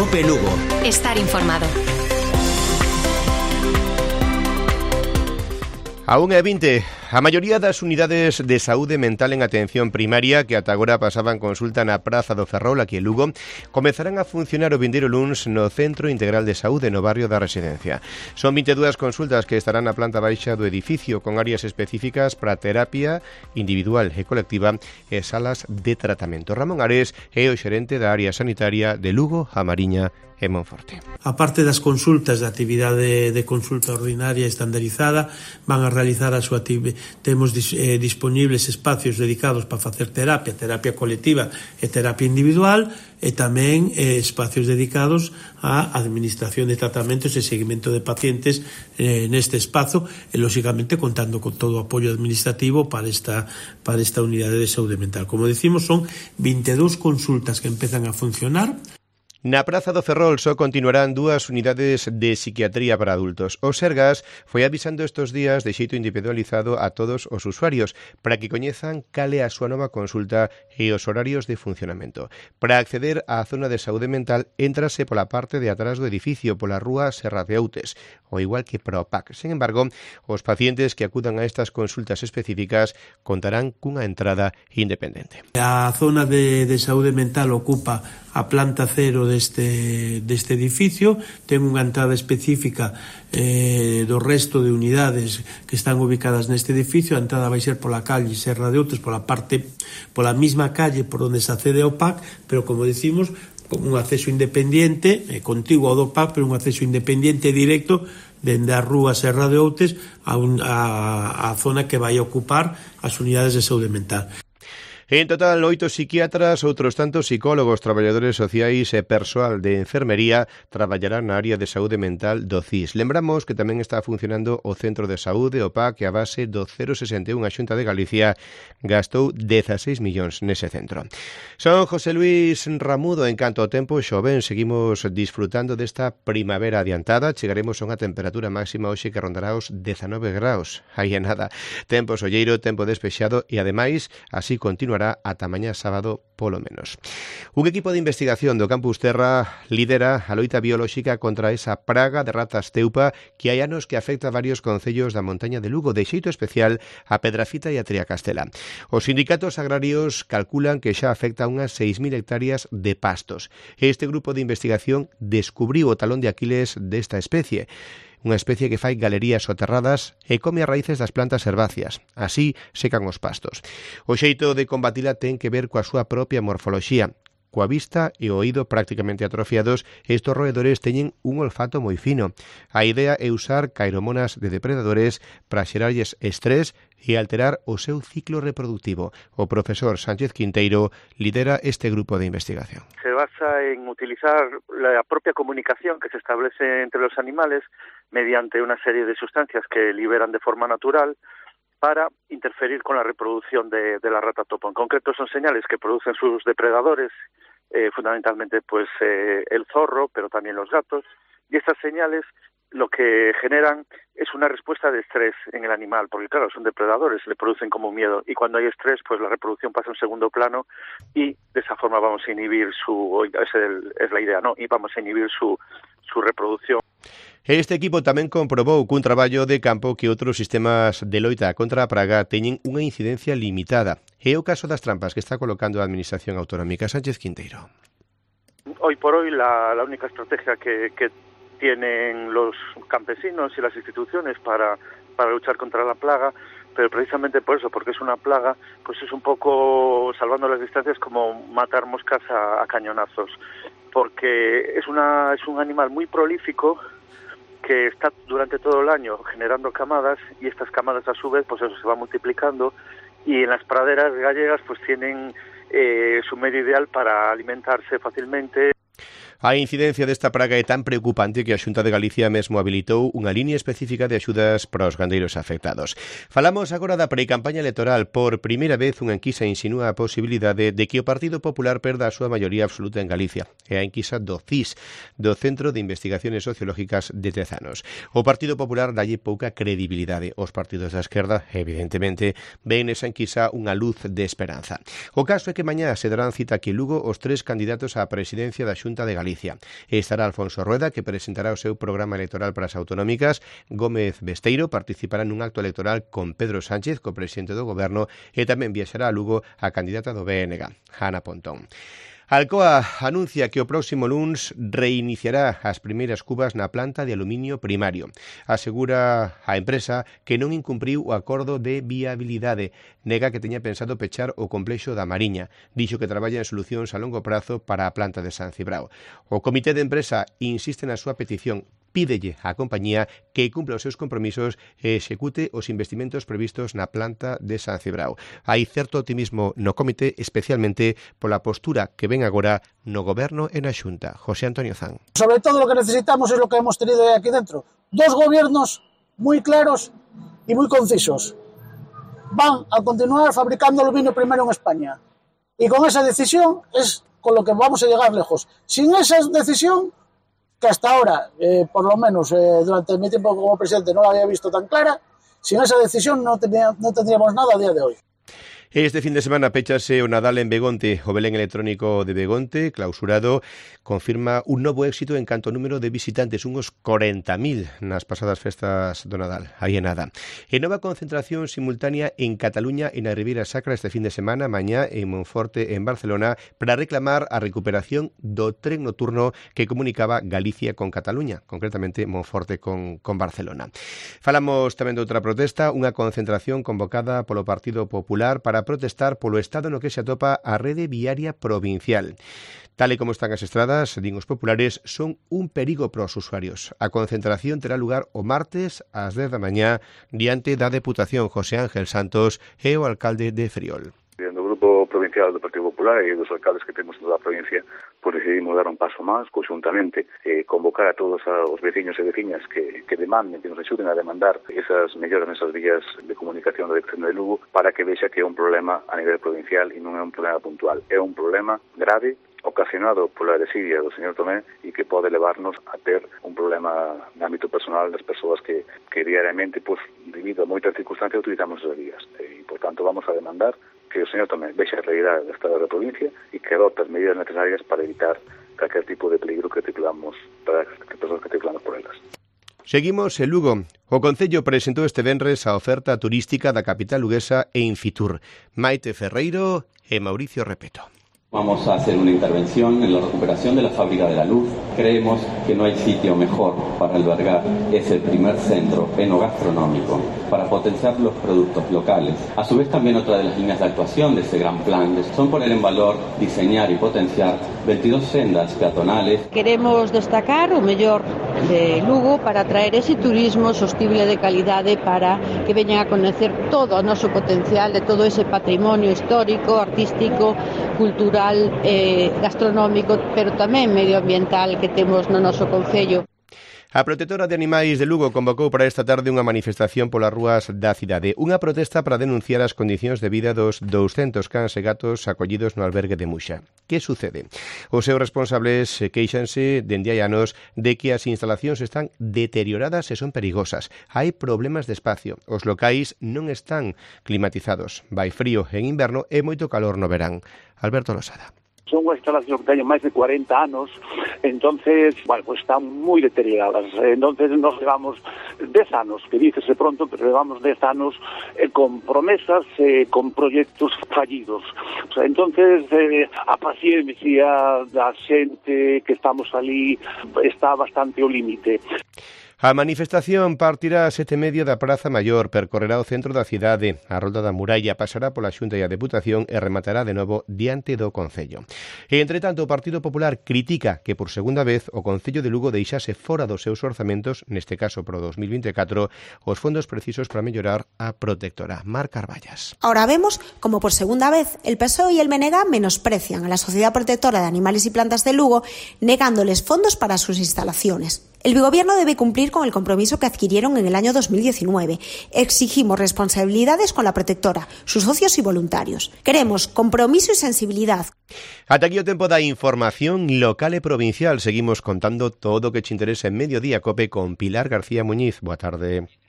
COPE Lugo. Estar informado. A 1:20, a maioría das unidades de saúde mental en atención primaria que ata agora pasaban consulta na Praza do Ferrol aquí en Lugo comezarán a funcionar o vindeiro luns no Centro Integral de Saúde no barrio da Residencia. Son 22 consultas que estarán na planta baixa do edificio con áreas específicas para terapia individual e colectiva e salas de tratamento. Ramón Ares é o xerente da área sanitaria de Lugo, A Mariña e Monforte. A parte das consultas da actividade de consulta ordinaria estandarizada, van a realizar a súa actividade. Temos disponibles espacios dedicados para facer terapia colectiva e terapia individual, e tamén espacios dedicados á administración de tratamentos e seguimento de pacientes neste espazo, e lógicamente contando con todo o apoio administrativo para esta unidade de saúde mental. Como decimos, son 22 consultas que empezan a funcionar. Na Praza do Ferrol só continuarán 2 unidades de psiquiatría para adultos. O Sergas foi avisando estes días de xeito individualizado a todos os usuarios para que coñezan cal é a súa nova consulta e os horarios de funcionamento. Para acceder á zona de saúde mental, éntrase pola parte de atrás do edificio, pola rúa Serra de Outes, ao igual que para o PAC. Sen embargo, os pacientes que acudan a estas consultas específicas contarán cunha entrada independente. A zona de saúde mental ocupa a planta cero deste edificio, ten unha entrada específica do resto de unidades que están ubicadas neste edificio. A entrada vai ser pola calle Serra de Outes, pola mesma calle por onde se accede ao PAC, pero como decimos, con un acceso independiente, contiguo ao do PAC, pero un acceso independiente directo dende a rúa Serra de Outes a zona que vai ocupar as unidades de saúde mental. En total, 8 psiquiatras, outros tantos psicólogos, traballadores sociais e persoal de enfermería traballarán na área de saúde mental do CIS. Lembramos que tamén está funcionando o Centro de Saúde, o PAC, que a base do 061 a Xunta de Galicia gastou 16 millóns nese centro. Son José Luis Ramudo. En canto ao tempo, xoven, seguimos disfrutando desta primavera adiantada. Chegaremos a unha temperatura máxima hoxe que rondará os 19 graus. Aí é nada. Tempo solleiro, tempo despexado e, ademais, así continuará ata mañá sábado polo menos. Un equipo de investigación do Campus Terra lidera a loita biolóxica contra esa praga de ratas teupa que hai anos que afecta a varios concellos da montaña de Lugo, de xeito especial a Pedrafita e a Triacastela. Os sindicatos agrarios calculan que xa afecta unhas 6.000 hectáreas de pastos. Este grupo de investigación descubriu o talón de Aquiles desta especie, unha especie que fai galerías soterradas e come as raíces das plantas herbáceas. Así secan os pastos. O xeito de combatila ten que ver coa súa propia morfoloxía. Coa vista e o oído prácticamente atrofiados, estos roedores teñen un olfato moi fino. A idea é usar caeromonas de depredadores para xerarlles estrés e alterar o seu ciclo reproductivo. O profesor Sánchez Quinteiro lidera este grupo de investigación. Se basa en utilizar la propia comunicación que se establece entre los animales mediante una serie de sustancias que liberan de forma natural para interferir con la reproducción de la rata topo. En concreto son señales que producen sus depredadores, fundamentalmente pues el zorro, pero también los gatos, y estas señales lo que generan es una respuesta de estrés en el animal, porque claro, son depredadores, le producen como miedo, y cuando hay estrés, pues la reproducción pasa a un segundo plano, y de esa forma vamos a inhibir es la idea, ¿no? Y vamos a inhibir su reproducción. Este equipo tamén comprobou cun traballo de campo que outros sistemas de loita contra a praga teñen unha incidencia limitada. É o caso das trampas que está colocando a Administración Autonómica. Sánchez Quinteiro. Hoy por hoy la única estrategia que tienen los campesinos y las instituciones para luchar contra la plaga, pero precisamente por eso, porque es una plaga, pues es un poco, salvando las distancias, como matar moscas a cañonazos, porque es un animal muy prolífico que está durante todo el año generando camadas, y estas camadas a su vez pues eso se va multiplicando, y en las praderas gallegas pues tienen su medio ideal para alimentarse fácilmente. A incidencia desta praga é tan preocupante que a Xunta de Galicia mesmo habilitou unha línea específica de axudas para os gandeiros afectados. Falamos agora da precampaña electoral. Por primeira vez, unha enquisa insinúa a posibilidade de que o Partido Popular perda a súa maioría absoluta en Galicia. É a enquisa do CIS, do Centro de Investigaciones Sociológicas de Tezanos. O Partido Popular dalle pouca credibilidade. Os partidos da esquerda, evidentemente, ven nesa enquisa unha luz de esperanza. O caso é que mañá se darán cita aquí en Lugo os 3 candidatos á presidencia da Xunta de Galicia. Galicia. Estará Alfonso Rueda, que presentará o seu programa electoral para as autonómicas. Gómez Besteiro participará nun acto electoral con Pedro Sánchez, co presidente do Goberno, e tamén viaxará a Lugo a candidata do BNG, Ana Pontón. Alcoa anuncia que o próximo luns reiniciará as primeiras cubas na planta de aluminio primario. Asegura a empresa que non incumpriu o acordo de viabilidade. Nega que teña pensado pechar o complexo da Mariña. Dixo que traballa en solucións a longo prazo para a planta de San Cibrao. O comité de empresa insiste na súa petición. Pídelle á compañía que cumpla os seus compromisos e execute os investimentos previstos na planta de San Cibrao. Hai certo optimismo no comité, especialmente pola postura que ven agora no Goberno e na Xunta. José Antonio Zan. Sobre todo lo que necesitamos es lo que hemos tenido aquí dentro. Dos gobiernos muy claros y muy concisos. Van a continuar fabricando aluminio primero en España. Y con esa decisión es con lo que vamos a llegar lejos. Sin esa decisión, que hasta ahora, por lo menos durante mi tiempo como presidente, no la había visto tan clara, sin esa decisión no tendríamos nada a día de hoy. Este fin de semana péchase o Nadal en Begonte. O Belén electrónico de Begonte, clausurado, confirma un novo éxito en canto número de visitantes, uns 40.000 nas pasadas festas do Nadal. Aí é nada. E nova concentración simultánea en Cataluña e na Ribeira Sacra este fin de semana, mañá en Monforte, en Barcelona, para reclamar a recuperación do tren nocturno que comunicaba Galicia con Cataluña, concretamente Monforte con Barcelona. Falamos tamén de outra protesta, unha concentración convocada polo Partido Popular para protestar polo estado no que se atopa a rede viaria provincial. Tal e como están as estradas, din os populares, son un perigo para os usuarios. A concentración terá lugar o martes ás 10 da mañá diante da Deputación. José Ángel Santos é o alcalde de Friol. Do Grupo Provincial do Partido Popular e dos alcaldes que temos toda a provincia, pois decidimos dar un paso máis, conjuntamente, convocar a todos os veciños e veciñas que demanden, que nos axuden a demandar esas melloras nesas vías de comunicación da Deputación de Lugo, para que vexa que é un problema a nivel provincial e non é un problema puntual. É un problema grave, ocasionado pola desidia do señor Tomé e que pode levarnos a ter un problema de ámbito personal das persoas que diariamente, pues, debido a moitas circunstancias, utilizamos esas vías. E, por tanto, vamos a demandar que o señor Tomé vexa a realidade do Estado da provincia e que adopte as medidas necesarias para evitar calquer tipo de peligro que tripulamos para as persoas que tripulamos por elas. Seguimos en Lugo. O Concello presentou este venres a oferta turística da capital luguesa e Infitur. Maite Ferreiro e Mauricio Repeto. Vamos a hacer una intervención en la recuperación de la Fábrica de la Luz. Creemos que no hay sitio mejor para albergar ese primer centro enogastronómico para potenciar los productos locales. A su vez, también otra de las líneas de actuación de ese gran plan son poner en valor, diseñar y potenciar 22 sendas peatonales. Queremos destacar o mellor de Lugo para traer ese turismo sostible de calidade para que veñan a conocer todo o noso potencial de todo ese patrimonio histórico, artístico, cultural, gastronómico, pero tamén medioambiental que temos no noso concello. A protectora de animais de Lugo convocou para esta tarde unha manifestación polas rúas da cidade. Unha protesta para denunciar as condicións de vida dos 200 cans e gatos acollidos no albergue de Muxa. Que sucede? Os seus responsables queixanse dende hai anos de que as instalacións están deterioradas e son perigosas. Hai problemas de espacio. Os locais non están climatizados. Vai frío en inverno e moito calor no verán. Alberto Losada. Son unha instalación que teñen máis de 40 anos, entonces, bueno, pues están moi deterioradas. Entonces nos levamos 10 anos, que dícese pronto, pero levamos 10 anos con promesas, con proxectos fallidos. O sea, entonces, a paciencia da xente que estamos ali está bastante ao límite. A manifestación partirá a 7:30 da Praza Maior, percorrerá o centro da cidade, a Rolda da Muralla, pasará pola Xunta e a Deputación e rematará de novo diante do Concello. E, entre tanto, o Partido Popular critica que por segunda vez o Concello de Lugo deixase fora dos seus orzamentos, neste caso pro 2024, os fondos precisos para mellorar a protectora. Mar Carballas. Ahora vemos como por segunda vez el PSOE y el MNG menosprecian a la Sociedad Protectora de Animales y Plantas de Lugo, negándoles fondos para sus instalaciones. El bigobierno debe cumplir con el compromiso que adquirieron en el año 2019. Exigimos responsabilidades con la protectora, sus socios y voluntarios. Queremos compromiso y sensibilidad. Ata aquí o tempo da información local e provincial. Seguimos contando todo o que te interesa en Mediodía Cope con Pilar García Muñiz. Boa tarde.